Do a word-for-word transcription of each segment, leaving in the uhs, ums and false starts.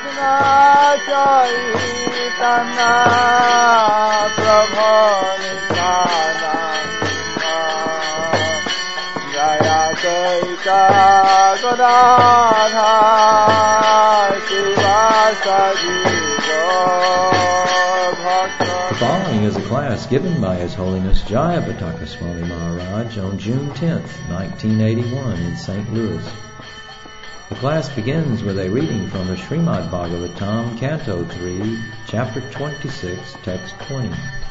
Chaitanya Prabhu Nityananda Jaya Chaita Gadadhar Sivasadi The following is a class given by His Holiness Jayapataka Swami Maharaj on June tenth, nineteen eighty-one in Saint Louis. The class begins with a reading from the Srimad Bhagavatam, Canto three, Chapter twenty-six, Text twenty.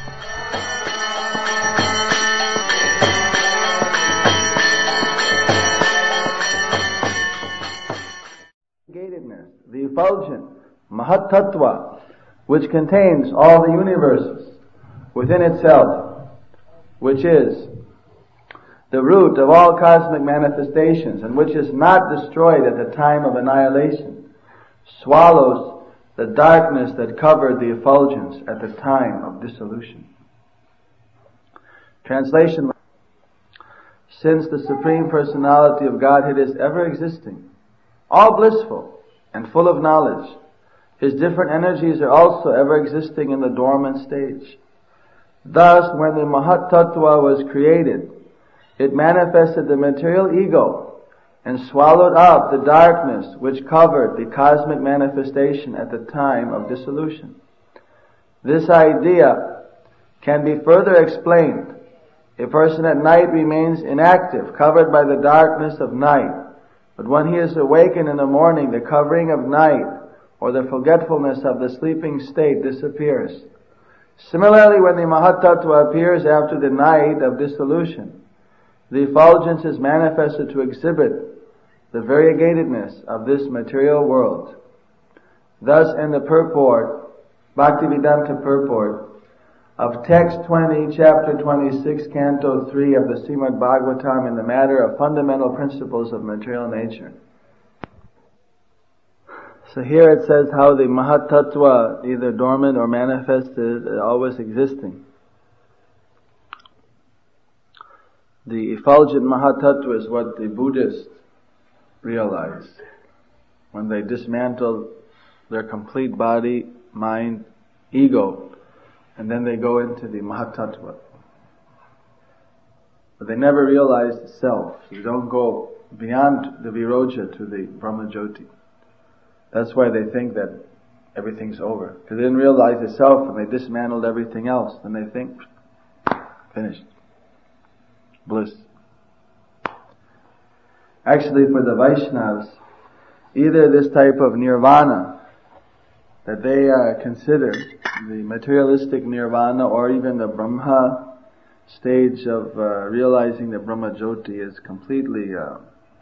Gatedness, the effulgent Mahat Tattva, which contains all the universes within itself, which is the root of all cosmic manifestations, and which is not destroyed at the time of annihilation, swallows the darkness that covered the effulgence at the time of dissolution. Translation: Since the Supreme Personality of Godhead is ever existing, all blissful and full of knowledge, His different energies are also ever existing in the dormant stage. Thus, when the Mahat Tattva was created, it manifested the material ego and swallowed up the darkness which covered the cosmic manifestation at the time of dissolution. This idea can be further explained. A person at night remains inactive, covered by the darkness of night. But when he is awakened in the morning, the covering of night or the forgetfulness of the sleeping state disappears. Similarly, when the Mahat Tattva appears after the night of dissolution, the effulgence is manifested to exhibit the variegatedness of this material world. Thus, in the purport, Bhaktivedanta purport of text twenty, chapter twenty-six, canto three of the Srimad Bhagavatam, in the matter of fundamental principles of material nature. So here it says how the Mahat Tattva, either dormant or manifested, is always existing. The effulgent Mahat Tattva is what the Buddhists realize when they dismantle their complete body, mind, ego, and then they go into the Mahat Tattva. But they never realize the self. So you don't go beyond the Viroja to the Brahma Jyoti. That's why they think that everything's over. Because they didn't realize the self and they dismantled everything else. And they think, finished. Bliss. Actually, for the Vaishnavas, either this type of nirvana that they uh, consider the materialistic nirvana, or even the Brahma stage of uh, realizing the Brahma Jyoti, is completely uh,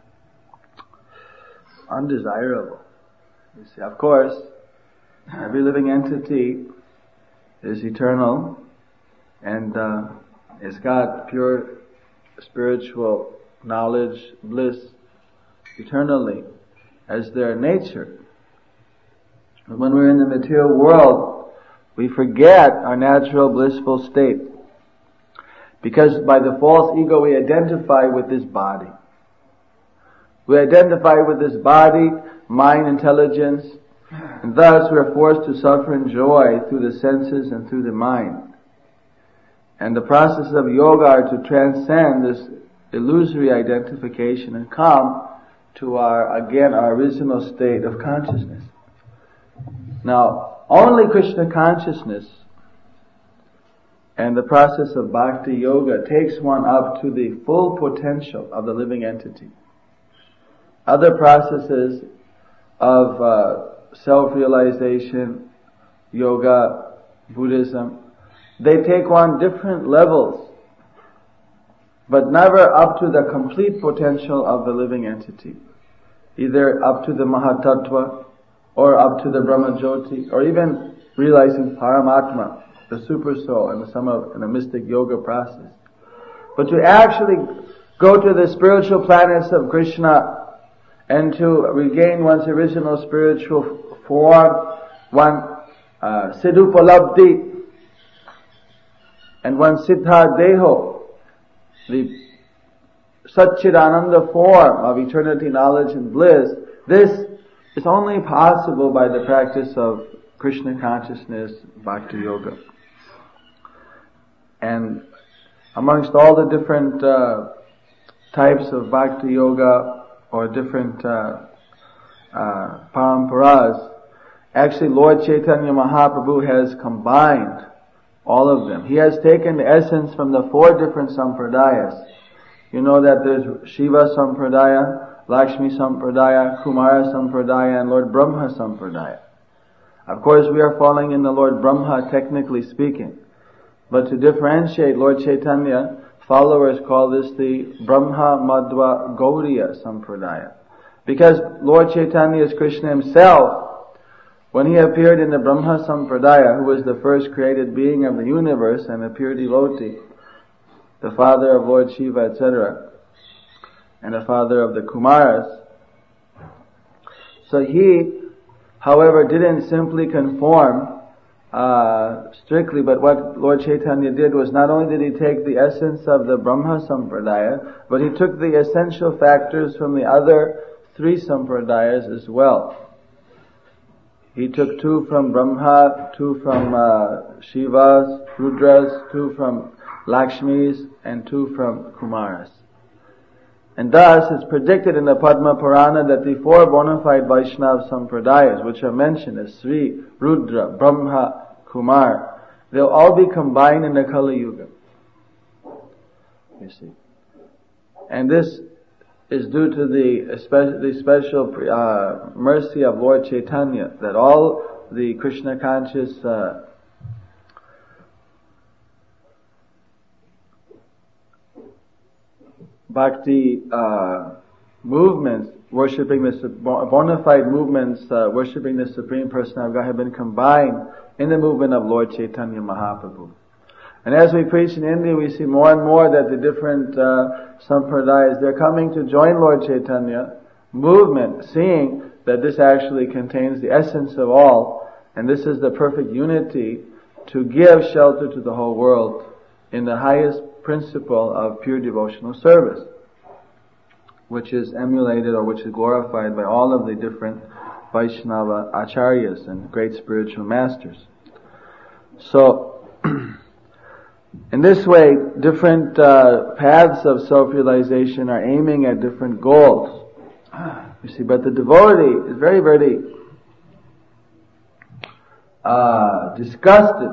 undesirable. You see, of course, every living entity is eternal and uh, it's got pure spiritual knowledge, bliss, eternally as their nature. But when we're in the material world, we forget our natural blissful state. Because by the false ego we identify with this body. We identify with this body, mind, intelligence, and thus we are forced to suffer in joy through the senses and through the mind. And the process of yoga are to transcend this illusory identification and come to our, again, our original state of consciousness. Now, only Krishna consciousness and the process of bhakti yoga takes one up to the full potential of the living entity. Other processes of uh, self-realization, yoga, Buddhism, they take on different levels, but never up to the complete potential of the living entity. Either up to the Mahat Tattva, or up to the Brahma Jyoti, or even realizing Paramatma, the super soul, in some of in a mystic yoga process. But to actually go to the spiritual planets of Krishna and to regain one's original spiritual form, one uh, Siddhupalabdhi, and one Siddha Deho, the Satchidananda form of eternity, knowledge and bliss, this is only possible by the practice of Krishna consciousness, Bhakti Yoga. And amongst all the different uh, types of Bhakti Yoga or different uh, uh, paramparas, actually Lord Chaitanya Mahaprabhu has combined all of them. He has taken the essence from the four different sampradayas. You know that there's Shiva Sampradaya, Lakshmi Sampradaya, Kumara Sampradaya, and Lord Brahma Sampradaya. Of course, we are falling in the Lord Brahma, technically speaking. But to differentiate Lord Chaitanya, followers call this the Brahma Madhva Gaudiya Sampradaya. Because Lord Chaitanya is Krishna himself. When he appeared in the Brahma Sampradaya, who was the first created being of the universe and a pure devotee, the father of Lord Shiva, et cetera, and the father of the Kumaras. So he, however, didn't simply conform uh, strictly, but what Lord Chaitanya did was not only did he take the essence of the Brahma Sampradaya, but he took the essential factors from the other three Sampradayas as well. He took two from Brahma, two from uh, Shivas, Rudras, two from Lakshmis, and two from Kumaras. And thus, it's predicted in the Padma Purana that the four bona fide Vaishnava Sampradayas, which are mentioned as Sri, Rudra, Brahma, Kumar, they'll all be combined in the Kali Yuga. You see. And this is due to the, the special uh, mercy of Lord Chaitanya, that all the Krishna conscious uh, Bhakti uh, movements, worshipping the bona fide movements, uh, worshipping the Supreme Personality of God, have been combined in the movement of Lord Chaitanya Mahaprabhu. And as we preach in India, we see more and more that the different uh, sampradayas, they're coming to join Lord Chaitanya movement, seeing that this actually contains the essence of all, and this is the perfect unity to give shelter to the whole world in the highest principle of pure devotional service, which is emulated or which is glorified by all of the different Vaishnava acharyas and great spiritual masters. So, in this way, different uh, paths of self-realization are aiming at different goals. You see, but the devotee is very, very uh, disgusted,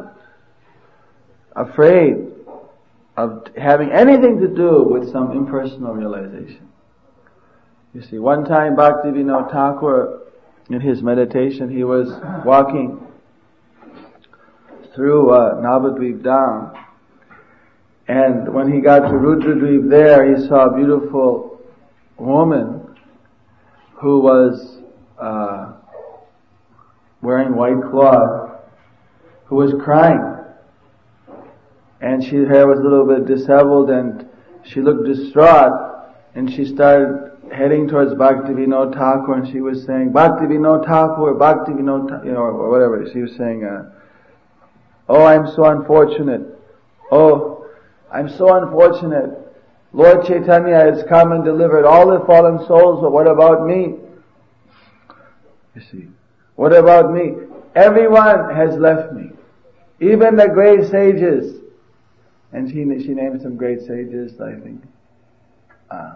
afraid of having anything to do with some impersonal realization. You see, one time Bhaktivinoda Thakur, in his meditation, he was walking through uh, Navadvip Dham, and when he got to Rudradvip there, he saw a beautiful woman who was uh, wearing white cloth, who was crying. And she, her hair was a little bit disheveled, and she looked distraught, and she started heading towards Bhaktivinoda Thakur, and she was saying, Bhaktivinoda Thakur, Bhaktivinoda Thakur, you know, or whatever. She was saying, uh, oh, I'm so unfortunate. Oh, I'm so unfortunate. Lord Chaitanya has come and delivered all the fallen souls, but what about me? You see, what about me? Everyone has left me. Even the great sages. And she she named some great sages, I think. Uh,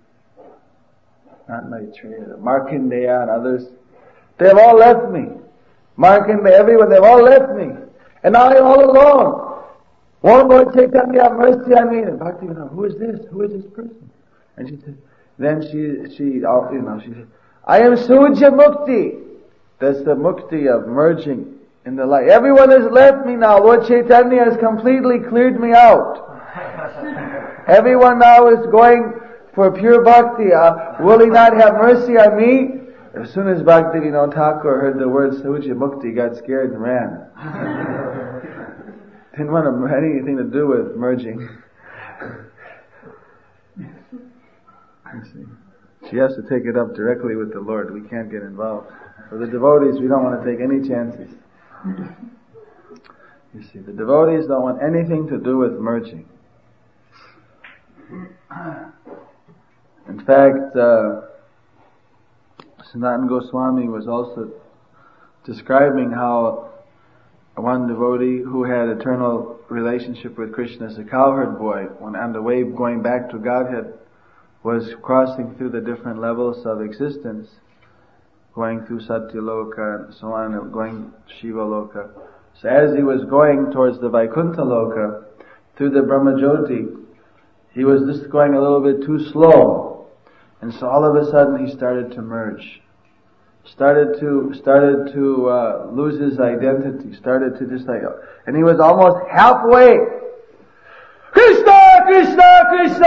not Maitreya, Markandeya and others. They've all left me. Markandeya, everyone, they've all left me. And I am all alone. Won't Lord Chaitanya have mercy on me? And Bhakti, you know, who is this? Who is this person? And she said, then she, she, you know, she said, I am Suja Mukti. That's the Mukti of merging in the light. Everyone has left me now. Lord Chaitanya has completely cleared me out. Everyone now is going for pure bhakti. Uh, will he not have mercy on me? As soon as Bhaktivinoda Thakur heard the word Suja Mukti, got scared and ran. Didn't want to have anything to do with merging. She has to take it up directly with the Lord. We can't get involved. For the devotees, we don't want to take any chances. You see, the devotees don't want anything to do with merging. In fact, uh, Sanatana Goswami was also describing how one devotee who had eternal relationship with Krishna as a cowherd boy, when on the way going back to Godhead, was crossing through the different levels of existence, going through Satyaloka and so on, and going Shiva Loka. So as he was going towards the Vaikuntha Loka, through the Brahmajyoti, he was just going a little bit too slow. And so all of a sudden he started to merge. Started to, started to, uh, lose his identity. Started to just like, and he was almost halfway. Krishna! Krishna!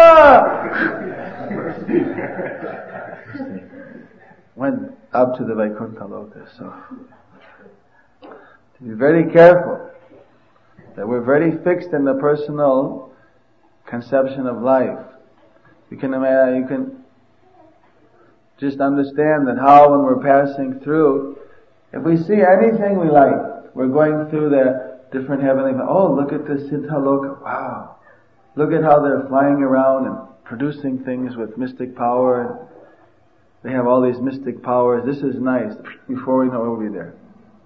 Krishna! Went up to the Vaikuntha Loka. So, to be very careful that we're very fixed in the personal conception of life. You can imagine, you can just understand that how when we're passing through, if we see anything we like, we're going through the different heavenly, oh, look at this Siddha Loka, wow. Look at how they're flying around and producing things with mystic power, and they have all these mystic powers. This is nice. Before we know it, we'll be there.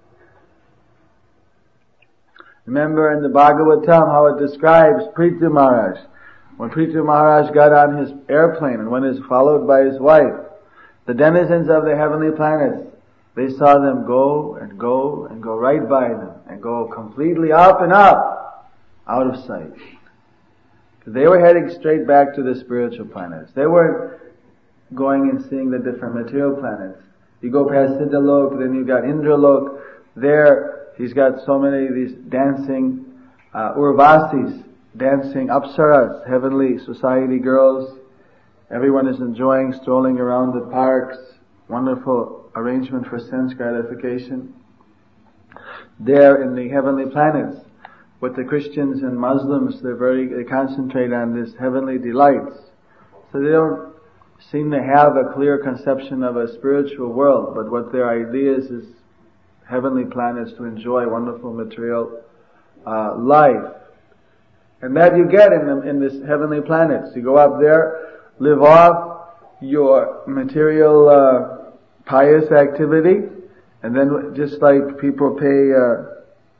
Remember in the Bhagavatam how it describes Prithu Maharaj. When Prithu Maharaj got on his airplane and when he was followed by his wife, the denizens of the heavenly planets, they saw them go and go and go right by them and go completely up and up, out of sight. They were heading straight back to the spiritual planets. They weren't going and seeing the different material planets. You go past Siddhalok, then you got Indralok. There, he's got so many of these dancing uh, Urvasis, dancing Apsaras, heavenly society girls. Everyone is enjoying strolling around the parks. Wonderful arrangement for sense gratification. There in the heavenly planets, with the Christians and Muslims, they're very, they concentrate on this heavenly delights. So they don't seem to have a clear conception of a spiritual world, but what their idea is is heavenly planets to enjoy wonderful material uh, life. And that you get in the, in this heavenly planets. You go up there, live off your material uh, pious activity, and then just like people pay uh,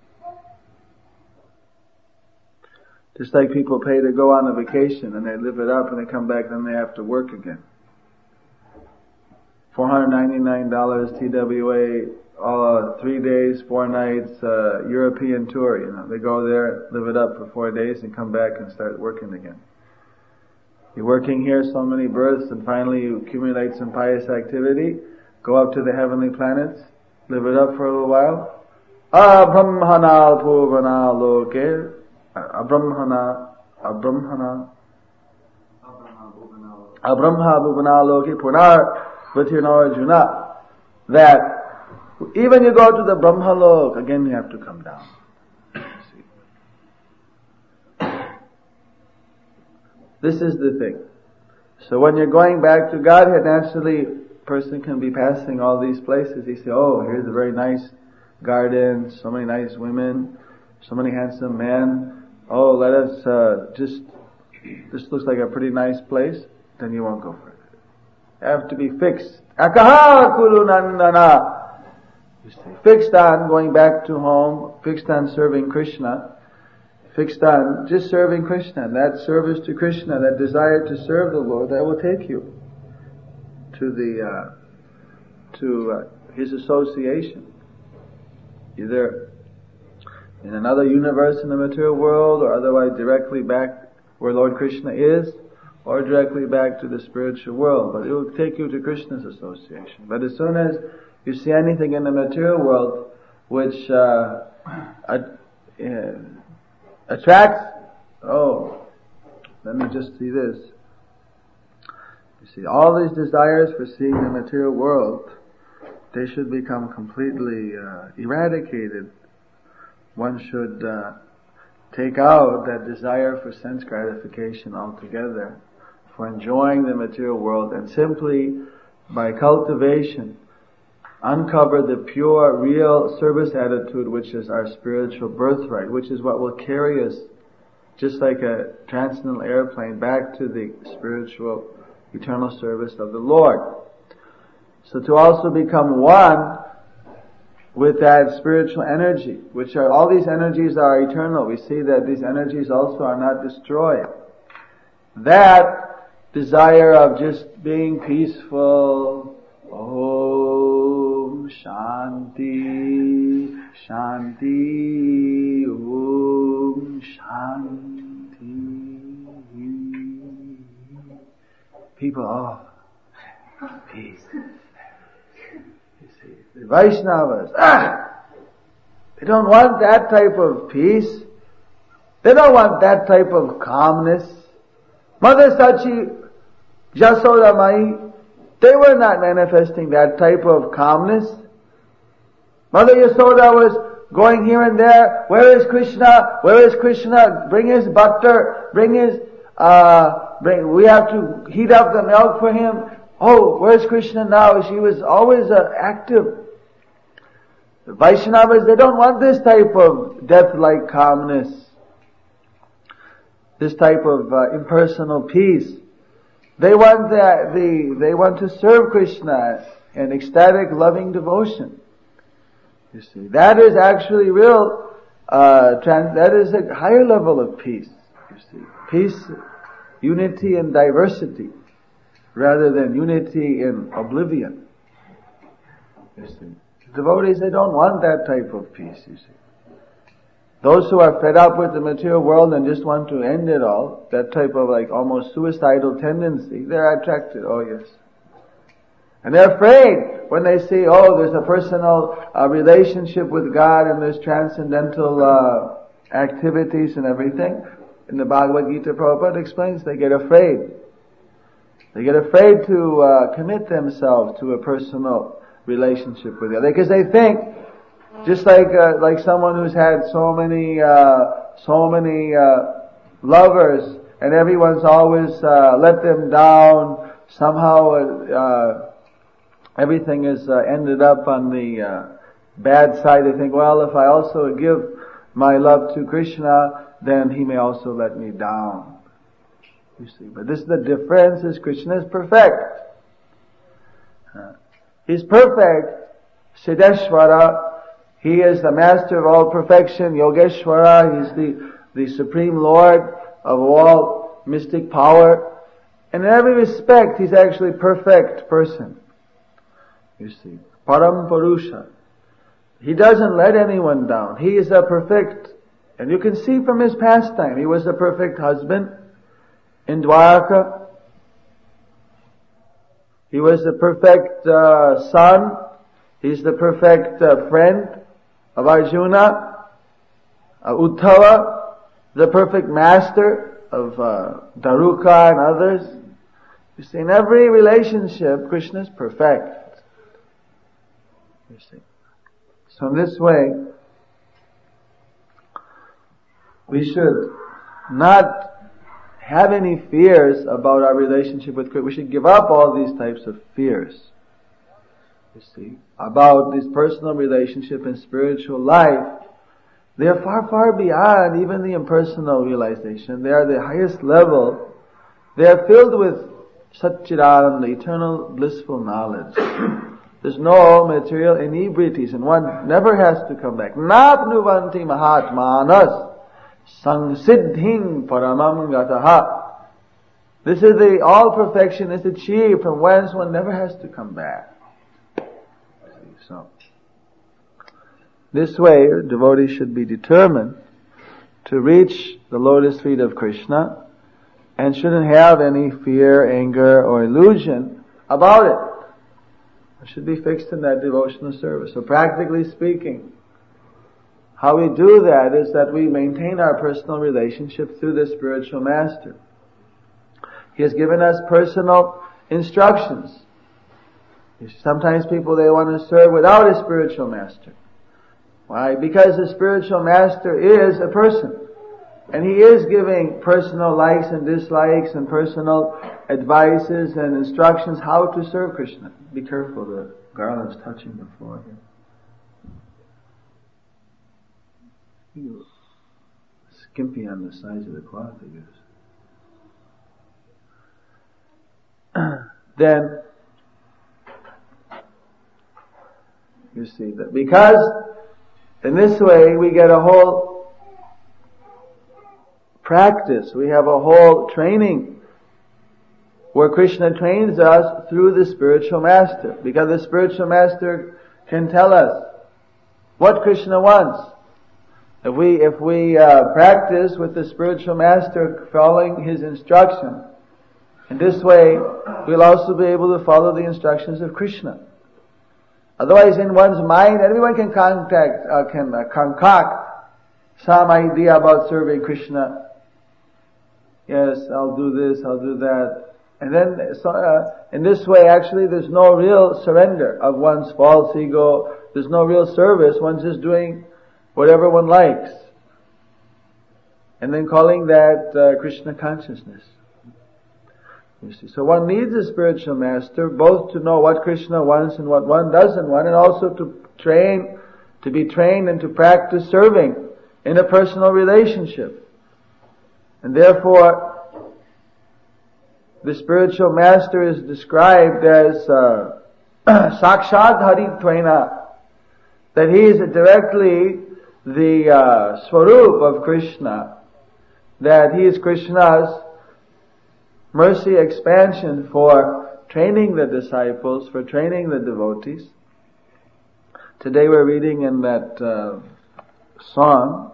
just like people pay to go on a vacation and they live it up and they come back, then they have to work again. four hundred ninety-nine dollars T W A, uh, three days, four nights, uh, European tour, you know. They go there, live it up for four days and come back and start working again. You're working here so many births and finally you accumulate some pious activity, go up to the heavenly planets, live it up for a little while. Abrahmana puvana loke, Abrahmana, Abrahmana, Abrahma bhuvana loke punar vatirno arjuna. That even you go to the Brahma lok, again you have to come down. This is the thing. So when you're going back to Godhead, naturally, a person can be passing all these places. He say, oh, here's a very nice garden, so many nice women, so many handsome men. Oh, let us uh, just, this looks like a pretty nice place. Then you won't go further. You have to be fixed. Akaha kuru nandana. You see, fixed on going back to home, fixed on serving Krishna. Fixed on just serving Krishna, that service to Krishna, that desire to serve the Lord, that will take you to the uh, to uh, His association, either in another universe in the material world, or otherwise directly back where Lord Krishna is, or directly back to the spiritual world. But it will take you to Krishna's association. But as soon as you see anything in the material world which uh, uh, uh attracts, oh, let me just see this. You see, all these desires for seeing the material world, they should become completely uh, eradicated. One should uh, take out that desire for sense gratification altogether, for enjoying the material world, and simply by cultivation uncover the pure, real service attitude which is our spiritual birthright, which is what will carry us, just like a transcendental airplane, back to the spiritual, eternal service of the Lord. So to also become one with that spiritual energy, which are, all these energies are eternal. We see that these energies also are not destroyed. That desire of just being peaceful, Om Shanti, Shanti, Om Shanti. People, oh, peace. You see, the Vaishnavas, ah, they don't want that type of peace. They don't want that type of calmness. Mother Sachi, Jasoda Mai, they were not manifesting that type of calmness. Mother Yasoda was going here and there. Where is Krishna? Where is Krishna? Bring his butter. Bring his, uh, bring, we have to heat up the milk for him. Oh, where's Krishna now? She was always uh, active. The Vaishnavas, they don't want this type of death-like calmness. This type of uh, impersonal peace. They want the, the, they want to serve Krishna in ecstatic, loving devotion. You see, that is actually real, uh, trans, that is a higher level of peace. You see, peace, unity in diversity, rather than unity in oblivion. You see, devotees, they don't want that type of peace, you see. Those who are fed up with the material world and just want to end it all, that type of like almost suicidal tendency, they're attracted, oh yes. And they're afraid when they see, oh, there's a personal uh, relationship with God and there's transcendental uh, activities and everything. In the Bhagavad Gita, Prabhupada explains, they get afraid. They get afraid to uh, commit themselves to a personal relationship with God. Because they think, just like uh, like someone who's had so many uh, so many uh, lovers, and everyone's always uh, let them down. Somehow, uh, everything is uh, ended up on the uh, bad side. They think, well, if I also give my love to Krishna, then he may also let me down. You see, but this is the difference: is Krishna is perfect. Uh, he's perfect, Siddheshwara. He is the master of all perfection, Yogeshwara. He's the, the supreme lord of all mystic power. And in every respect, he's actually a perfect person. You see, Param Purusha. He doesn't let anyone down. He is a perfect, and you can see from his pastime, he was a perfect husband in Dwarka. He was the perfect uh, son. He's the perfect uh, friend of Arjuna, uh, Uddhava, the perfect master of uh, Daruka and others. You see, in every relationship, Krishna is perfect. You see. So in this way, we should not have any fears about our relationship with Krishna. We should give up all these types of fears. You see, about this personal relationship and spiritual life. They are far, far beyond even the impersonal realization. They are the highest level. They are filled with Satchidananda, eternal blissful knowledge. There's no material inebrities, and one never has to come back. Napnuvanti mahatmanas sangsiddhing paramam gataha. This is the all perfection is achieved from whence one never has to come back. So, this way, devotees should be determined to reach the lotus feet of Krishna and shouldn't have any fear, anger, or illusion about it. It should be fixed in that devotional service. So practically speaking, how we do that is that we maintain our personal relationship through the spiritual master. He has given us personal instructions. Sometimes people, they want to serve without a spiritual master. Why? Because the spiritual master is a person. And he is giving personal likes and dislikes and personal advices and instructions how to serve Krishna. Be careful, the garland's touching the floor here. Skimpy on the sides of the cloth, I guess. Then, You see that because in this way we get a whole practice, we have a whole training where Krishna trains us through the spiritual master, because the spiritual master can tell us what Krishna wants. If we, if we uh, practice with the spiritual master following his instruction, in this way we'll also be able to follow the instructions of Krishna. Otherwise, in one's mind, everyone can contact, uh, can uh, concoct some idea about serving Krishna. Yes, I'll do this, I'll do that. And then, so, uh, in this way, actually, there's no real surrender of one's false ego. There's no real service. One's just doing whatever one likes. And then calling that uh, Krishna consciousness. You see, so one needs a spiritual master, both to know what Krishna wants and what one doesn't want, and also to train, to be trained and to practice serving in a personal relationship. And therefore, the spiritual master is described as uh, Sakshad Haritvaina, that he is directly the uh, Swarup of Krishna, that he is Krishna's mercy expansion for training the disciples, for training the devotees. Today we're reading in that uh, song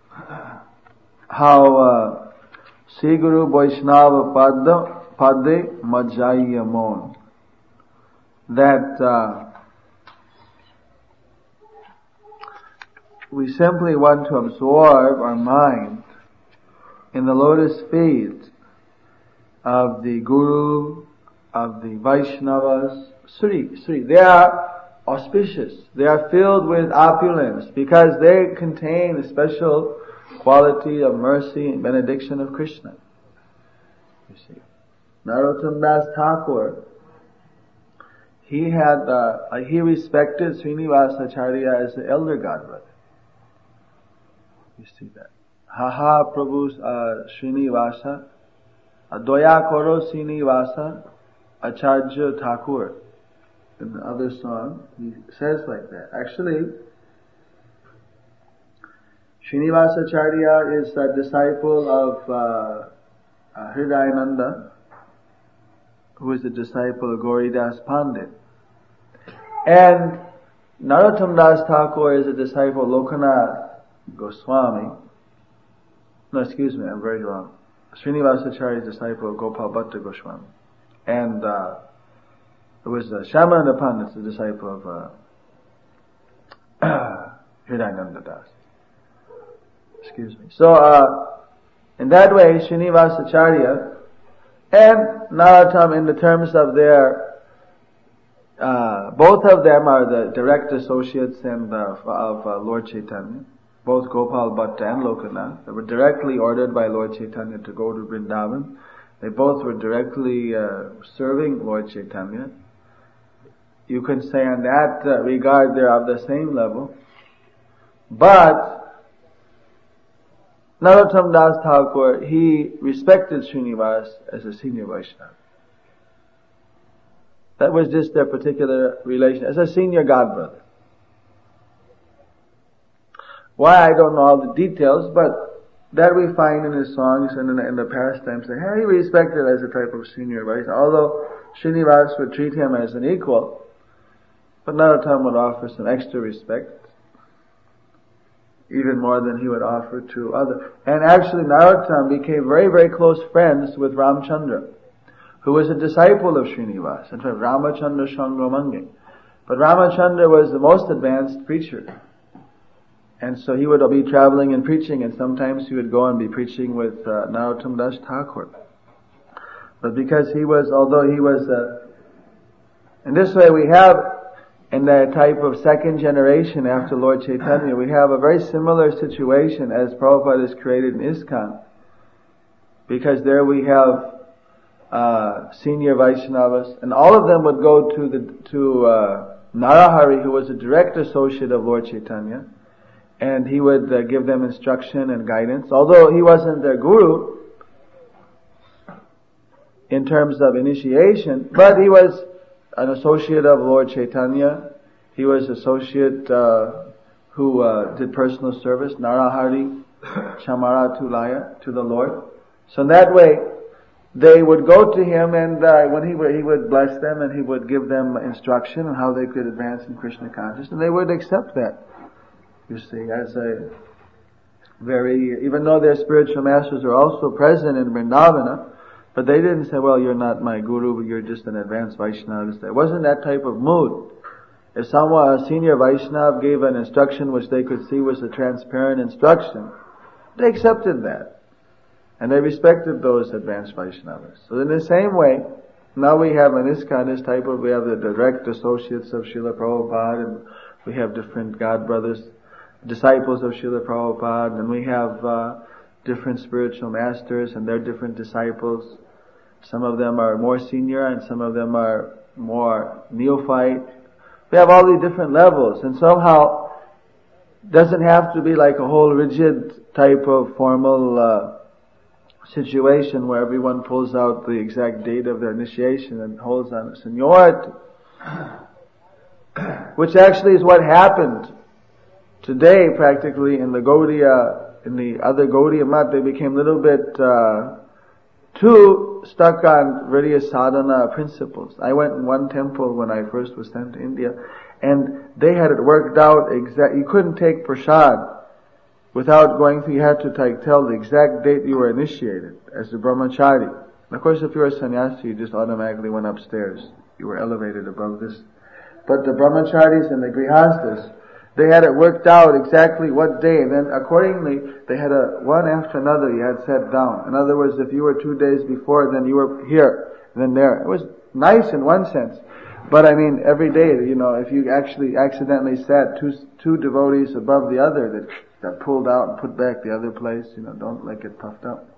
how uh, Sri Guru Vaishnava Padda Padde Majaya Mon, that uh, we simply want to absorb our mind in the lotus feet of the Guru, of the Vaishnavas, Sri, Sri. They are auspicious. They are filled with opulence because they contain a special quality of mercy and benediction of Krishna. You see, Narottam Das Thakur, he had, uh, he respected Srinivasa Acharya as the elder godbrother. You see that. Haha Prabhu uh, Srinivasa, Doya Koro Srinivasa Acharya Thakur. In the other song, he says like that. Actually, Srinivasa Acharya is a disciple of uh, uh, Hridayananda, who is a disciple of Gauridas Pandit. And Narottam Das Thakur is a disciple of Lokanath Goswami. No, excuse me, I'm very wrong. Srinivasa Acharya is a disciple of Gopal Bhatta Goswami. And uh, it was uh, Shyamananda Pandit, the disciple of uh, Hridayananda Das. Excuse me. So, uh, in that way, Srinivasa Acharya and Narottam, in the terms of their, uh, both of them are the direct associates and uh, of uh, Lord Chaitanya. Both Gopal Bhatta and Lokanath. They were directly ordered by Lord Chaitanya to go to Vrindavan. They both were directly uh, serving Lord Chaitanya. You can say on that uh, regard they're of the same level. But Narottam Das Thakur, he respected Srinivas as a senior Vaishnava. That was just their particular relation, as a senior godbrother. Why, I don't know all the details, but that we find in his songs and in the, in the pastimes, that he respected as a type of senior Vaishnava. Although Srinivas would treat him as an equal, but Narottam would offer some extra respect, even more than he would offer to others. And actually Narottam became very, very close friends with Ramchandra, who was a disciple of Srinivas. In fact, Ramachandra Shangamangi. But Ramachandra was the most advanced preacher. And so he would be traveling and preaching, and sometimes he would go and be preaching with uh, Narottam Das Thakur. But because he was, although he was, uh, in this way we have, in the type of second generation after Lord Chaitanya, we have a very similar situation as Prabhupada has created in ISKCON. Because there we have uh, senior Vaishnavas, and all of them would go to the to uh, Narahari, who was a direct associate of Lord Chaitanya. And he would uh, give them instruction and guidance. Although he wasn't their guru in terms of initiation, but he was an associate of Lord Chaitanya. He was associate uh, who uh, did personal service, Narahari Chamara Tulaya, to the Lord. So in that way, they would go to him, and uh, when he would, he would bless them, and he would give them instruction on how they could advance in Krishna consciousness, and they would accept that, you see, as a very, even though their spiritual masters are also present in Vrindavana, but they didn't say, well, you're not my guru, but you're just an advanced Vaishnava. It wasn't that type of mood. If someone, a senior Vaishnava, gave an instruction which they could see was a transparent instruction, they accepted that. And they respected those advanced Vaishnavas. So in the same way, now we have in ISKCON this type of, we have the direct associates of Srila Prabhupada, and we have different God brothers, disciples of Srila Prabhupada, and we have uh, different spiritual masters and their different disciples. Some of them are more senior and some of them are more neophyte. We have all these different levels, and somehow doesn't have to be like a whole rigid type of formal uh, situation where everyone pulls out the exact date of their initiation and holds on seniority, which actually is what happened today practically in the Gaudiya, in the other Gaudiya Mat. They became a little bit uh, too stuck on various sadhana principles. I went in one temple when I first was sent to India, and they had it worked out exact. You couldn't take prasad without going through. You had to like, tell the exact date you were initiated as a brahmachari. And of course, if you were a sannyasi, you just automatically went upstairs. You were elevated above this. But the brahmacharis and the grihasthas, they had it worked out exactly what day, and then accordingly, they had a one after another you had set down. In other words, if you were two days before, then you were here, and then there. It was nice in one sense, but I mean, every day, you know, if you actually accidentally sat two two devotees above the other, that that pulled out and put back the other place, you know, don't let it get puffed up.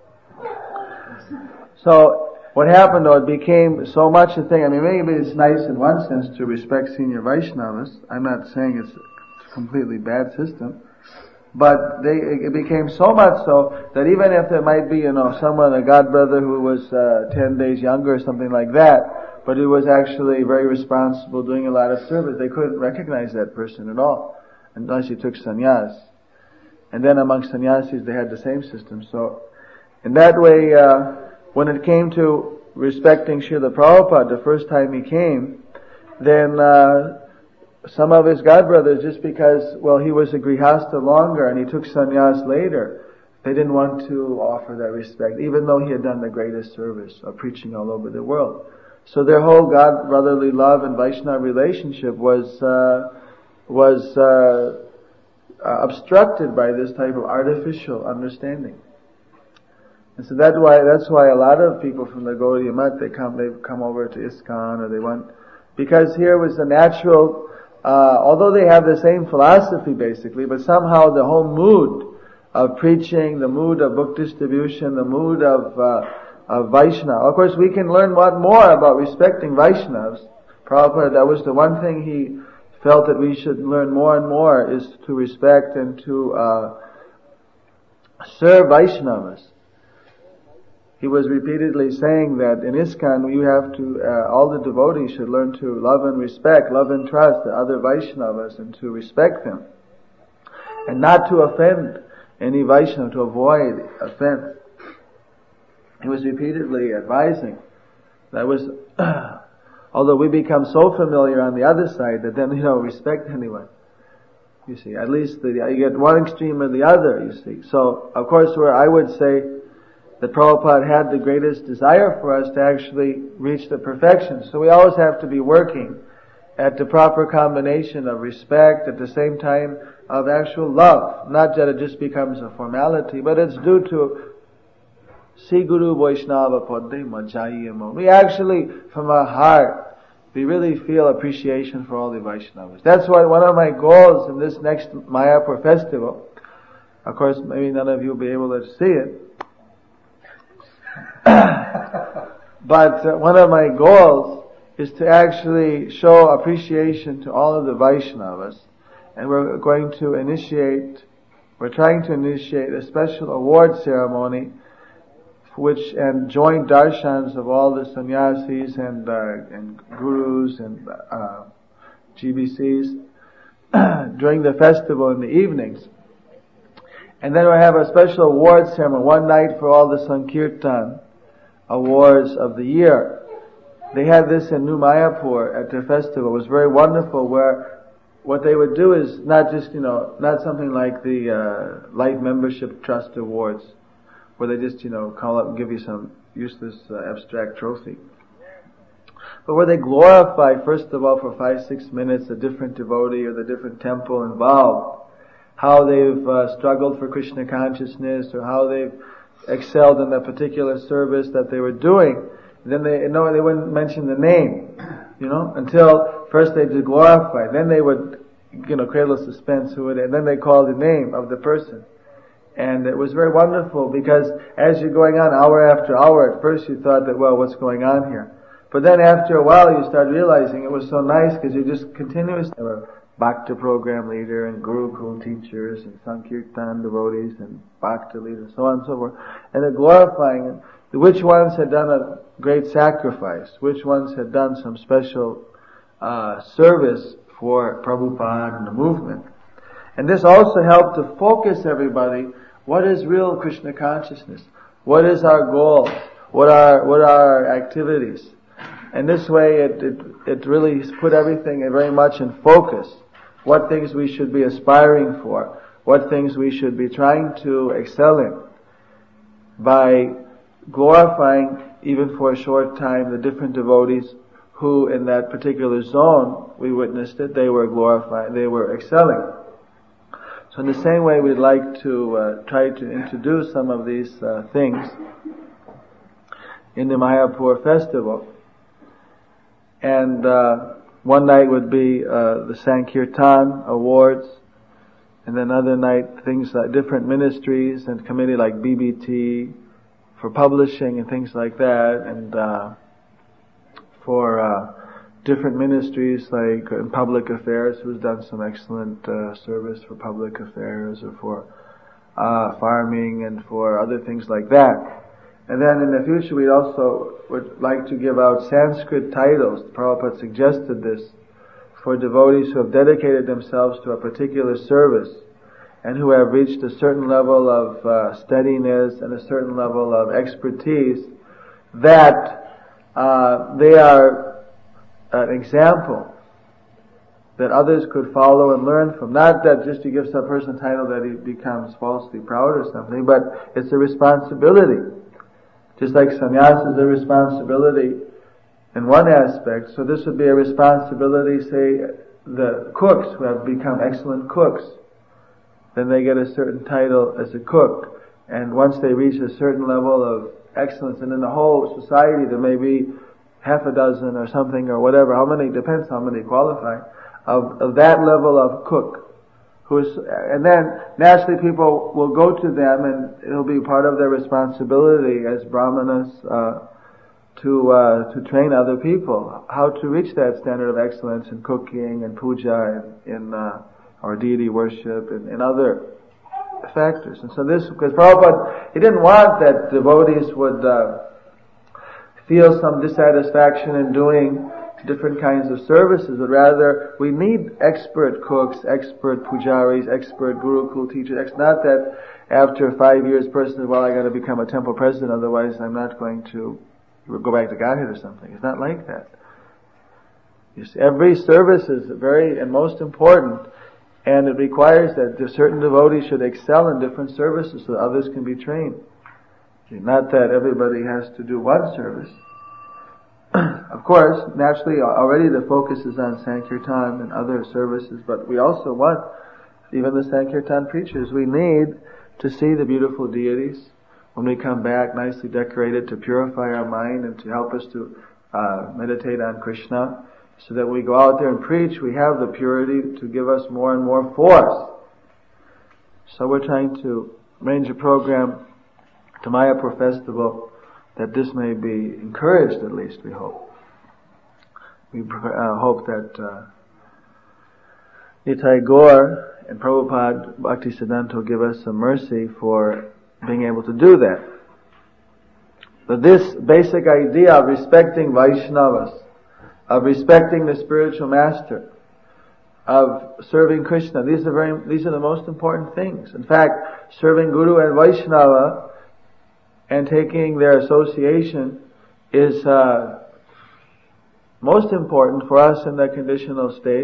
So, what happened though, it became so much a thing. I mean, maybe it's nice in one sense to respect senior Vaishnavas. I'm not saying it's completely bad system, but they it became so much so that even if there might be, you know, someone, a god brother who was uh, ten days younger or something like that, but who was actually very responsible, doing a lot of service, they couldn't recognize that person at all unless he took sannyas. And then among sannyasis they had the same system. So in that way, uh, when it came to respecting Srila Prabhupada the first time he came, then uh, some of his godbrothers, just because, well, he was a grihastha longer and he took sannyas later, they didn't want to offer that respect, even though he had done the greatest service of preaching all over the world. So their whole God brotherly love and Vaishnava relationship was uh, was uh, uh, obstructed by this type of artificial understanding. And so that's why that's why a lot of people from the Gaudiya Mat, they come they've come over to ISKCON, or they want, because here was a natural. Uh, although they have the same philosophy basically, but somehow the whole mood of preaching, the mood of book distribution, the mood of, uh, of Vaishnava. Of course, we can learn a lot more about respecting Vaishnavas. Prabhupada, that was the one thing he felt that we should learn more and more, is to respect and to, uh, serve Vaishnavas. He was repeatedly saying that in ISKCON you have to, uh, all the devotees should learn to love and respect, love and trust the other Vaishnavas, and to respect them. And not to offend any Vaishnava, to avoid offense. He was repeatedly advising. That was, although we become so familiar on the other side that then, you know, respect anyone. You see, at least the, you get one extreme or the other, you see. So, of course, where I would say that Prabhupada had the greatest desire for us to actually reach the perfection. So we always have to be working at the proper combination of respect at the same time of actual love. Not that it just becomes a formality, but it's due to Si Guru Vaishnava Padde Majayamo. We actually, from our heart, we really feel appreciation for all the Vaishnavas. That's why one of my goals in this next Mayapur festival, of course maybe none of you will be able to see it, but uh, one of my goals is to actually show appreciation to all of the Vaishnavas, and we're going to initiate, we're trying to initiate a special award ceremony, which, and joint darshans of all the sannyasis and uh, and gurus and uh, G B Cs, during the festival in the evenings. And then we have a special award ceremony, one night for all the Sankirtan awards of the year. They had this in New Mayapur at their festival. It was very wonderful, where what they would do is not just, you know, not something like the uh, Light Membership Trust Awards, where they just, you know, call up and give you some useless uh, abstract trophy. But where they glorify, first of all, for five, six minutes, a different devotee or the different temple involved, how they've uh, struggled for Krishna consciousness, or how they've excelled in the particular service that they were doing. Then they, no, they wouldn't mention the name, you know, until first they did glorify. Then they would, you know, create a little suspense who it, and then they called the name of the person. And it was very wonderful, because as you're going on hour after hour, at first you thought that, well, what's going on here? But then after a while you start realizing it was so nice, because you just continuously have a Bhakti program leader and Gurukul teachers and Sankirtan devotees and Bhakti leaders, so on and so forth. And they're glorifying it. Which ones had done a great sacrifice? Which ones had done some special uh service for Prabhupada and the movement? And this also helped to focus everybody. What is real Krishna consciousness? What is our goals? What are what are our activities? And this way it, it, it really put everything very much in focus. What things we should be aspiring for. What things we should be trying to excel in. By glorifying, even for a short time, the different devotees who in that particular zone, we witnessed it, they were glorifying, they were excelling. So in the same way, we'd like to uh, try to introduce some of these uh, things in the Mayapur festival. And uh, one night would be uh, the Sankirtan awards, and then another night things like different ministries and committee like B B T for publishing and things like that, and uh, for uh, different ministries like in public affairs, who's done some excellent uh, service for public affairs, or for uh, farming and for other things like that. And then in the future we also would like to give out Sanskrit titles. Prabhupada suggested this for devotees who have dedicated themselves to a particular service and who have reached a certain level of uh, steadiness and a certain level of expertise, that uh, they are an example that others could follow and learn from. Not that just to give some person a title that he becomes falsely proud or something, but it's a responsibility. Just like sannyasa is a responsibility in one aspect, so this would be a responsibility, say, the cooks who have become excellent cooks. Then they get a certain title as a cook. And once they reach a certain level of excellence, and in the whole society there may be half a dozen or something or whatever, how many, depends how many qualify, of, of that level of cook. Who is, and then naturally people will go to them, and it'll be part of their responsibility as brahmanas uh, to uh, to train other people how to reach that standard of excellence in cooking and puja and in uh, or deity worship and, and other factors. And so this, because Prabhupada, he didn't want that devotees would uh, feel some dissatisfaction in doing different kinds of services, but rather we need expert cooks, expert pujaris, expert gurukul teachers. It's not that after five years person says, well, I got to become a temple president, otherwise I'm not going to go back to Godhead or something. It's not like that. You see, every service is very and most important, and it requires that certain devotees should excel in different services so that others can be trained. Not that everybody has to do one service. Of course, naturally, already the focus is on Sankirtan and other services, but we also want, even the Sankirtan preachers, we need to see the beautiful deities when we come back, nicely decorated, to purify our mind and to help us to uh, meditate on Krishna, so that we go out there and preach, we have the purity to give us more and more force. So we're trying to arrange a program to Mayapur Festival that this may be encouraged, at least, we hope. We uh, hope that uh, Nitai Gaur and Prabhupada Bhaktisiddhanta will give us some mercy for being able to do that. But this basic idea of respecting Vaishnavas, of respecting the spiritual master, of serving Krishna. These are very, these are the most important things. In fact, serving Guru and Vaishnava and taking their association is uh, most important for us in the conditional state.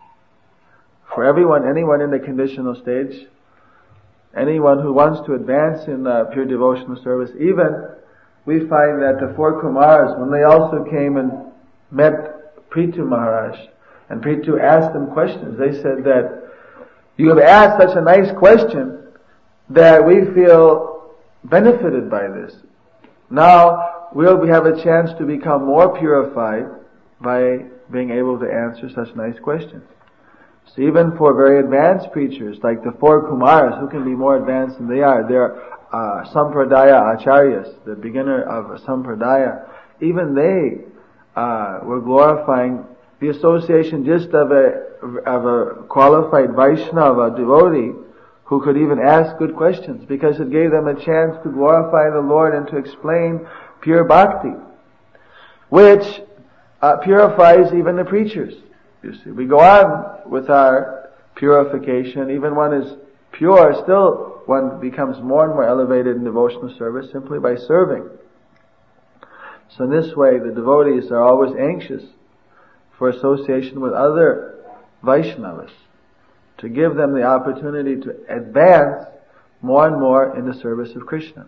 For everyone, anyone in the conditional stage, anyone who wants to advance in uh, pure devotional service, even we find that the four Kumars, when they also came and met Prithu Maharaj, and Prithu asked them questions, they said that, you have asked such a nice question that we feel benefited by this. Now, we'll have a chance to become more purified by being able to answer such nice questions. So even for very advanced preachers, like the four Kumars, who can be more advanced than they are, they're uh, Sampradaya Acharyas, the beginner of Sampradaya, even they uh, were glorifying the association just of a, of a qualified Vaishnava devotee who could even ask good questions, because it gave them a chance to glorify the Lord and to explain pure bhakti, which uh, purifies even the preachers. You see, we go on with our purification. Even one is pure, still one becomes more and more elevated in devotional service simply by serving. So in this way, the devotees are always anxious for association with other Vaishnavas, to give them the opportunity to advance more and more in the service of Krishna.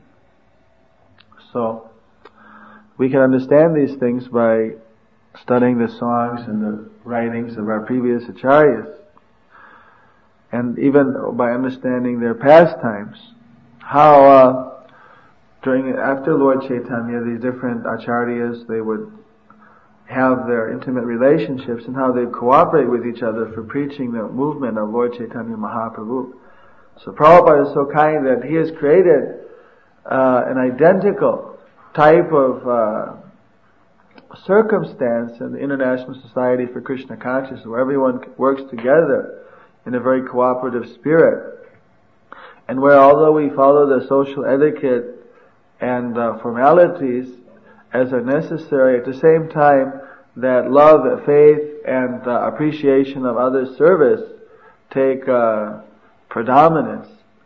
So, we can understand these things by studying the songs and the writings of our previous acharyas, and even by understanding their pastimes, how uh, during after Lord Chaitanya, these different acharyas, they would have their intimate relationships and how they cooperate with each other for preaching the movement of Lord Chaitanya Mahaprabhu. So Prabhupada is so kind that he has created uh, an identical type of uh, circumstance in the International Society for Krishna Consciousness, where everyone works together in a very cooperative spirit, and where although we follow the social etiquette and uh, formalities as are necessary, at the same time that love, faith, and uh, appreciation of others' service take uh, predominance.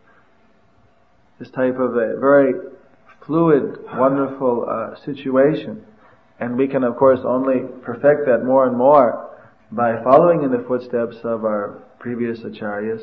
This type of a very fluid, wonderful uh, situation. And we can, of course, only perfect that more and more by following in the footsteps of our previous acharyas.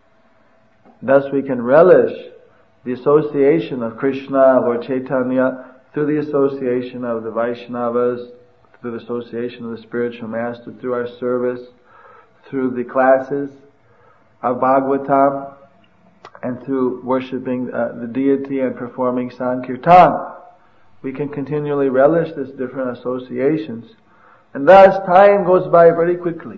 Thus we can relish the association of Krishna, Lord Chaitanya, through the association of the Vaishnavas, through the association of the spiritual master, through our service, through the classes of Bhagavatam, and through worshipping uh, the deity and performing Sankirtan. We can continually relish these different associations. And thus time goes by very quickly.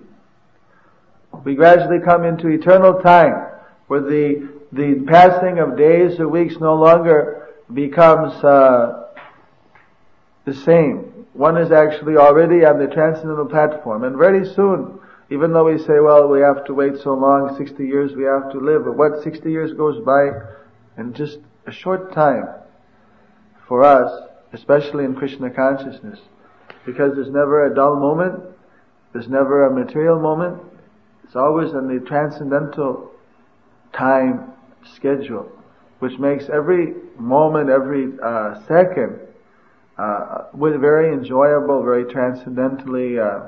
We gradually come into eternal time, where the the passing of days or weeks no longer becomes uh, the same. One is actually already on the transcendental platform, and very soon, even though we say, well, we have to wait so long, sixty years we have to live, but what sixty years goes by in just a short time for us, especially in Krishna consciousness, because there's never a dull moment, there's never a material moment, it's always in the transcendental time schedule, which makes every moment, every uh, second uh, with very enjoyable, very transcendentally uh,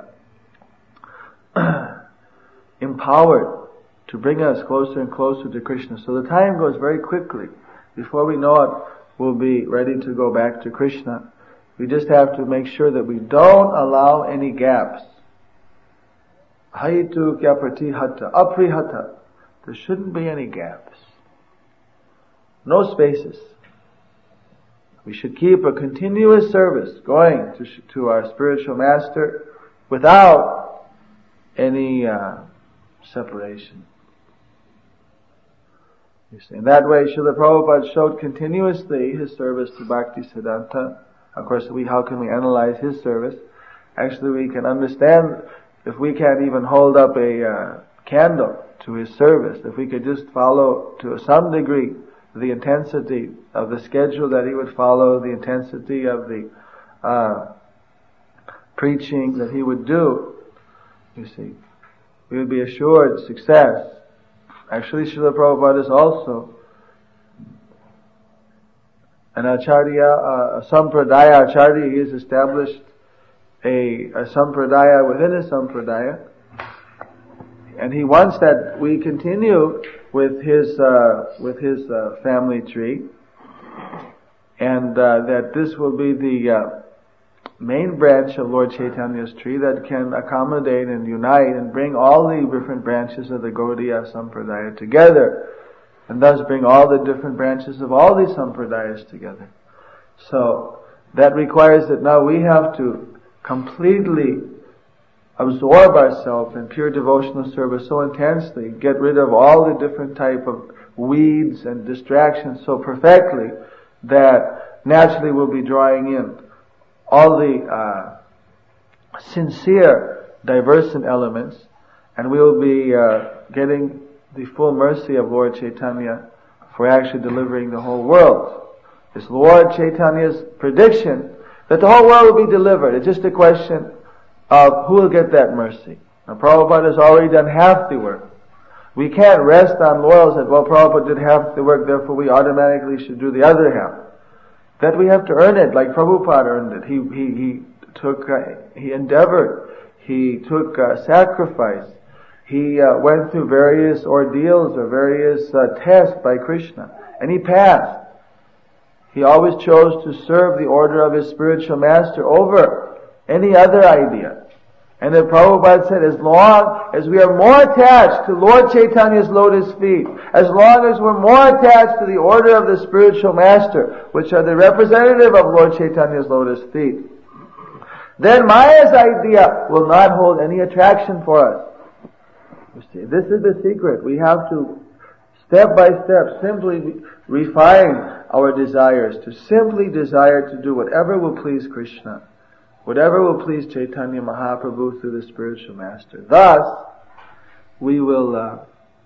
empowered to bring us closer and closer to Krishna. So the time goes very quickly. Before we know it, we'll be ready to go back to Krishna. We just have to make sure that we don't allow any gaps. Haitu kya pratihata, aprihata. There shouldn't be any gaps. No spaces. We should keep a continuous service going to, to our spiritual master without any uh, separation. You see, in that way, Srila Prabhupada showed continuously his service to Bhakti Siddhanta. Of course, we how can we analyze his service? Actually, we can understand if we can't even hold up a uh, candle to his service. If we could just follow to some degree the intensity of the schedule that he would follow, the intensity of the uh, preaching that he would do, you see, we would be assured success. Actually, Srila Prabhupada is also an acharya, a sampradaya acharya. He has established a, a sampradaya within a sampradaya. And he wants that we continue with his, uh, with his uh, family tree. And uh, that this will be the uh, main branch of Lord Chaitanya's tree that can accommodate and unite and bring all the different branches of the Gaudiya Sampradaya together, and thus bring all the different branches of all these Sampradayas together. So that requires that now we have to completely absorb ourselves in pure devotional service so intensely, get rid of all the different type of weeds and distractions so perfectly that naturally we'll be drawing in all the uh, sincere, diversant elements, and we'll be uh, getting the full mercy of Lord Chaitanya for actually delivering the whole world. It's Lord Chaitanya's prediction that the whole world will be delivered. It's just a question of who will get that mercy. Now Prabhupada has already done half the work. We can't rest on laurels that, well, Prabhupada did half the work, therefore we automatically should do the other half. That we have to earn it, like Prabhupada earned it. He he he took, uh, he endeavored, he took uh, sacrifice, he uh, went through various ordeals or various uh, tests by Krishna, and he passed. He always chose to serve the order of his spiritual master over any other idea. And then Prabhupada said, as long as we are more attached to Lord Chaitanya's lotus feet, as long as we're more attached to the order of the spiritual master, which are the representative of Lord Chaitanya's lotus feet, then Maya's idea will not hold any attraction for us. You see, this is the secret. We have to, step by step, simply refine our desires, to simply desire to do whatever will please Krishna, whatever will please Chaitanya Mahaprabhu through the spiritual master. Thus, we will uh,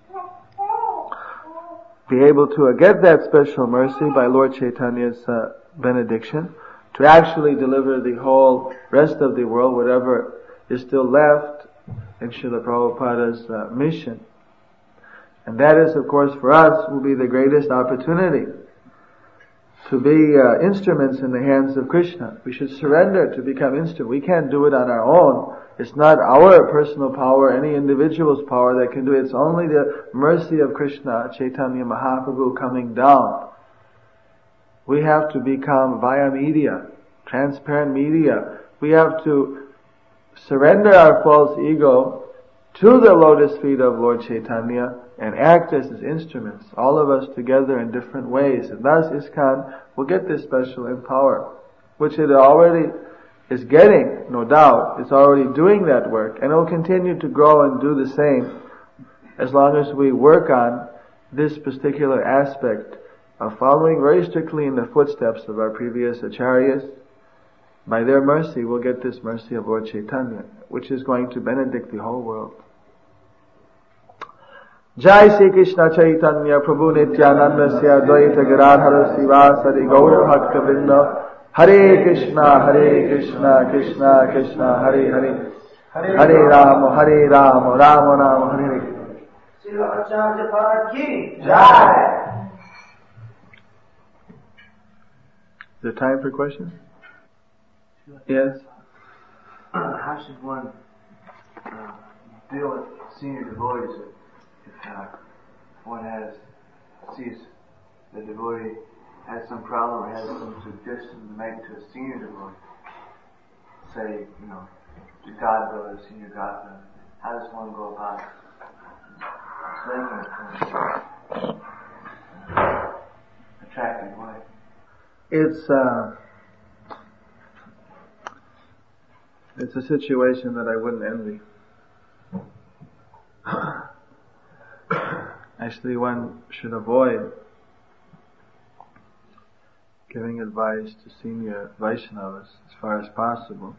be able to uh, get that special mercy by Lord Chaitanya's uh, benediction to actually deliver the whole rest of the world, whatever is still left in Srila Prabhupada's uh, mission. And that is, of course, for us, will be the greatest opportunity to be uh, instruments in the hands of Krishna. We should surrender to become instruments. We can't do it on our own. It's not our personal power, any individual's power that can do it. It's only the mercy of Krishna, Chaitanya Mahaprabhu coming down. We have to become via media, transparent media. We have to surrender our false ego to the lotus feet of Lord Chaitanya and act as his instruments, all of us together in different ways. And thus ISKCON will get this special empower, which it already is getting, no doubt. It's already doing that work, and it will continue to grow and do the same as long as we work on this particular aspect of following very strictly in the footsteps of our previous acharyas. By their mercy, we'll get this mercy of Lord Chaitanya, which is going to benedict the whole world. Jai Sri Krishna Chaitanya Prabhu Nityananda Sya Advaita Gadadhara Sivasari Gaura Bhakta Vrinda Hare Krishna Hare Krishna Krishna Krishna Hare Hare Hare Rama Hare Rama Rama Rama Hare Hare. Srila Acharya Pada Ki Jai. Is there time for questions? Yes. How should one uh, deal with senior devotees if uh, one has sees the devotee has some problem or has some suggestion to make to a senior devotee? Say, you know, to godbrother, senior godbrother. How does one go about explaining it in an attractive way? It's uh, it's a situation that I wouldn't envy. Actually, one should avoid giving advice to senior Vaishnavas as far as possible.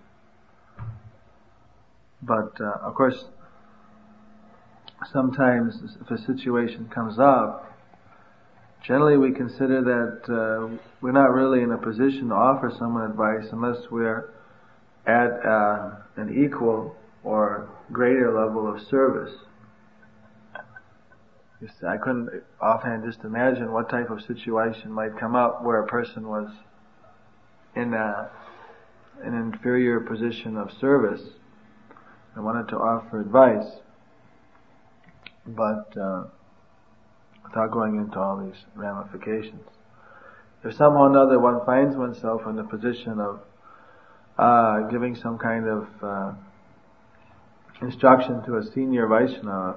But, uh, of course, sometimes if a situation comes up, generally we consider that uh, we're not really in a position to offer someone advice unless we're at uh, an equal or greater level of service. You see, I couldn't offhand just imagine what type of situation might come up where a person was in a, an inferior position of service and wanted to offer advice, but uh, without going into all these ramifications. If somehow or another one finds oneself in the position of uh, giving some kind of uh, instruction to a senior Vaishnava,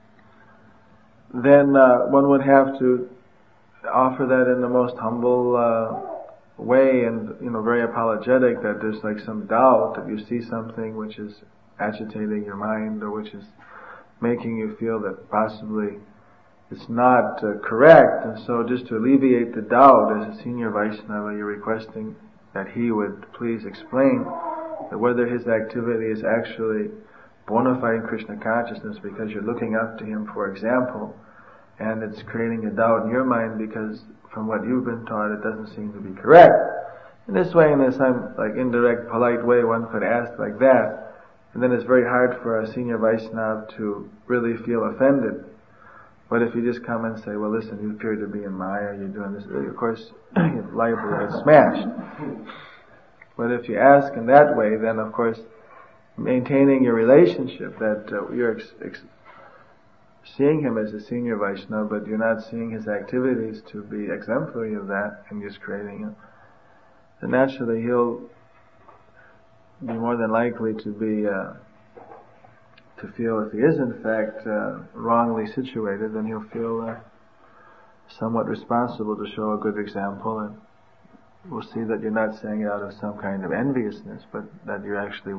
then uh, one would have to offer that in the most humble uh, way, and you know, very apologetic that there's like some doubt, that you see something which is agitating your mind, or which is making you feel that possibly it's not uh, correct, and so just to alleviate the doubt, as a senior Vaishnava, you're requesting that he would please explain that whether his activity is actually bona fide Krishna consciousness because you're looking up to him, for example, and it's creating a doubt in your mind because from what you've been taught it doesn't seem to be correct. In this way, in this some like indirect, polite way, one could ask like that, and then it's very hard for a senior Vaishnava to really feel offended. But if you just come and say, well listen, you appear to be in Maya, you're doing this, of course you're liable to get smashed. But if you ask in that way, then of course maintaining your relationship, that uh, you're ex- ex- seeing him as a senior Vaishnava, but you're not seeing his activities to be exemplary of that, and just creating him, then naturally he'll be more than likely to be uh, to feel, if he is in fact uh, wrongly situated, then he'll feel uh, somewhat responsible to show a good example, and we'll see that you're not saying it out of some kind of enviousness, but that you're actually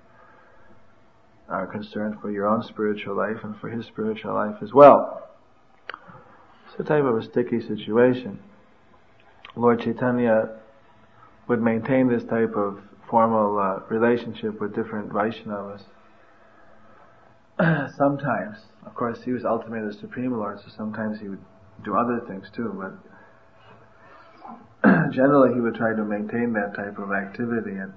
are concerned for your own spiritual life and for his spiritual life as well. It's a type of a sticky situation. Lord Chaitanya would maintain this type of formal uh, relationship with different Vaishnavas. Sometimes, of course, he was ultimately the Supreme Lord, so sometimes he would do other things too, but generally he would try to maintain that type of activity, and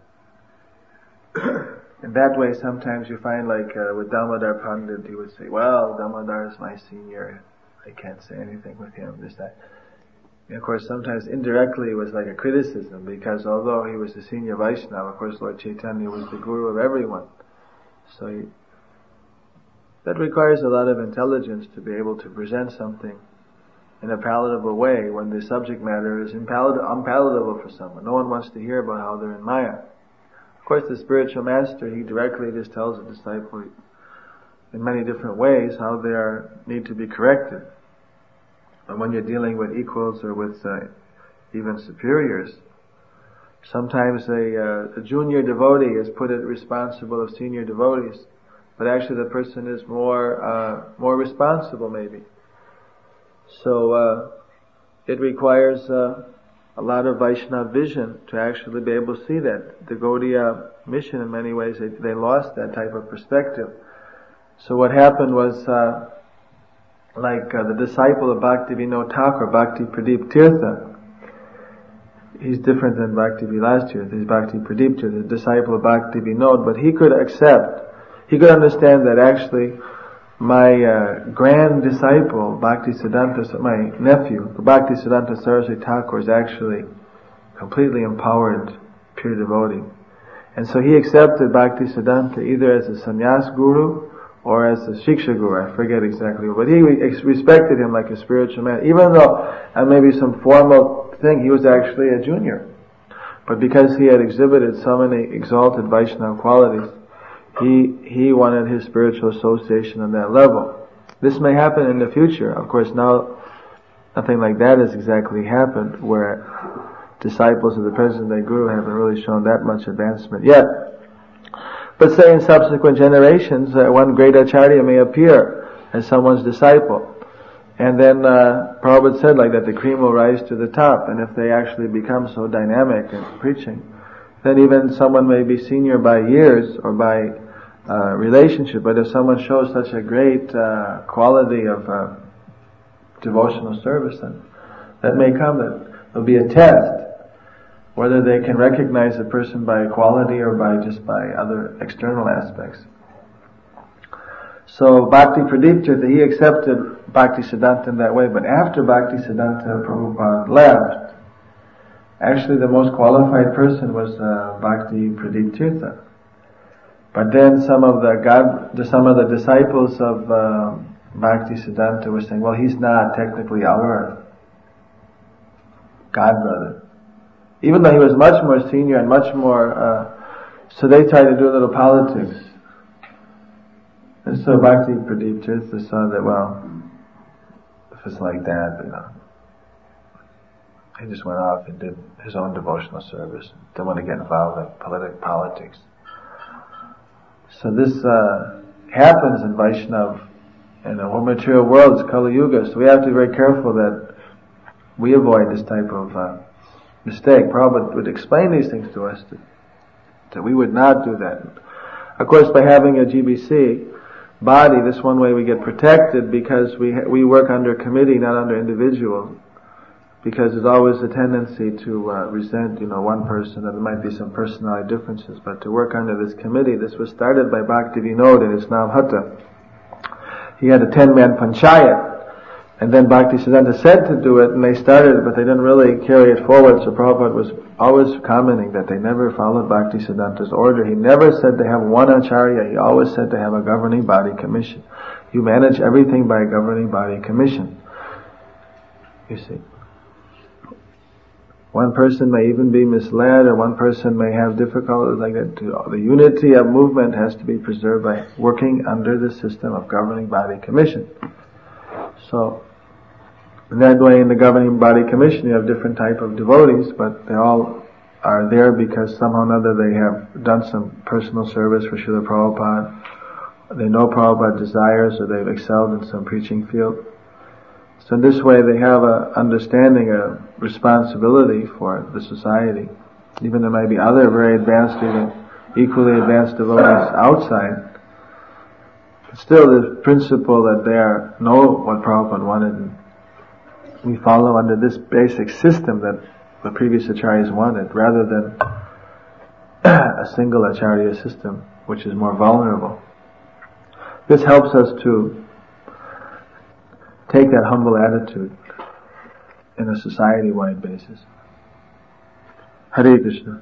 in that way sometimes you find like uh, with Damodar Pandit, he would say, well, Damodar is my senior, I can't say anything with him, this, that. And of course sometimes indirectly it was like a criticism, because although he was the senior Vaishnava, of course Lord Chaitanya was the guru of everyone, so he, that requires a lot of intelligence to be able to present something in a palatable way when the subject matter is impalat- unpalatable for someone. No one wants to hear about how they're in Maya. Of course, the spiritual master, he directly just tells the disciple in many different ways how they are, need to be corrected. And when you're dealing with equals or with uh, even superiors, sometimes a, uh, a junior devotee is put at responsible of senior devotees, but actually the person is more uh, more responsible maybe. So uh, it requires uh, a lot of Vaishnava vision to actually be able to see that. The Gaudiya mission, in many ways, they, they lost that type of perspective. So what happened was, uh, like uh, the disciple of Bhakti Vinod Thakur, Bhakti Pradeep Tirtha, he's different than Bhakti Vilas Tirtha, he's Bhakti Pradeep Tirtha, the disciple of Bhakti Vinod, but he could accept, he could understand that actually my uh, grand disciple, Bhakti Siddhanta, my nephew, Bhakti Siddhanta Saraswati Thakur, is actually completely empowered, pure devotee. And so he accepted Bhakti Siddhanta either as a sannyas guru or as a shiksha guru, I forget exactly, but he respected him like a spiritual man, even though and maybe some formal thing, he was actually a junior. But because he had exhibited so many exalted Vaishnava qualities, He he wanted his spiritual association on that level. This may happen in the future. Of course, now nothing like that has exactly happened, where disciples of the present-day Guru haven't really shown that much advancement yet. But say in subsequent generations, uh, one great acharya may appear as someone's disciple. And then uh, Prabhupada said like that the cream will rise to the top, and if they actually become so dynamic in preaching, then even someone may be senior by years or by uh, relationship, but if someone shows such a great uh, quality of uh, devotional service, then that may come that there'll be a test whether they can recognize a person by quality or by just by other external aspects. So Bhakti Pradeep Tirtha, he accepted Bhakti Siddhanta in that way, but after Bhakti Siddhanta Prabhupada left, actually the most qualified person was uh, Bhakti Pradeep Tirtha. But then some of the God, some of the disciples of uh, Bhakti Siddhanta were saying, well, he's not technically our God brother. Even though he was much more senior and much more, uh, so they tried to do a little politics. And so Bhakti Pradeep Tirtha saw that, well, if it's like that, you know, he just went off and did his own devotional service. Didn't want to get involved in political politics. So this uh, happens in Vaishnava, in the whole material world. It's Kali Yuga, so we have to be very careful that we avoid this type of uh, mistake. Prabhupada would explain these things to us, that, that we would not do that. Of course, by having a G B C body, this one way we get protected, because we ha- we work under committee, not under individual. Because there's always a tendency to uh, resent, you know, one person, and there might be some personality differences. But to work under this committee, this was started by Bhakti Vinod in his Navhata. He had a ten-man panchayat, and then Bhakti Siddhanta said to do it, and they started it, but they didn't really carry it forward. So Prabhupada was always commenting that they never followed Bhakti Siddhanta's order. He never said to have one acharya. He always said to have a governing body commission. You manage everything by a governing body commission. You see. One person may even be misled, or one person may have difficulties like that. The unity of movement has to be preserved by working under the system of governing body commission. So, in that way, in the governing body commission, you have different type of devotees, but they all are there because somehow or another they have done some personal service for Srila Prabhupada. They know Prabhupada's desires, or they've excelled in some preaching field. So in this way they have a understanding, a responsibility for the society. Even there may be other very advanced, even equally advanced devotees outside. But still the principle that they are, know what Prabhupada wanted, and we follow under this basic system that the previous acharyas wanted, rather than a single acharya system, which is more vulnerable. This helps us to take that humble attitude in a society-wide basis. Hare Krishna.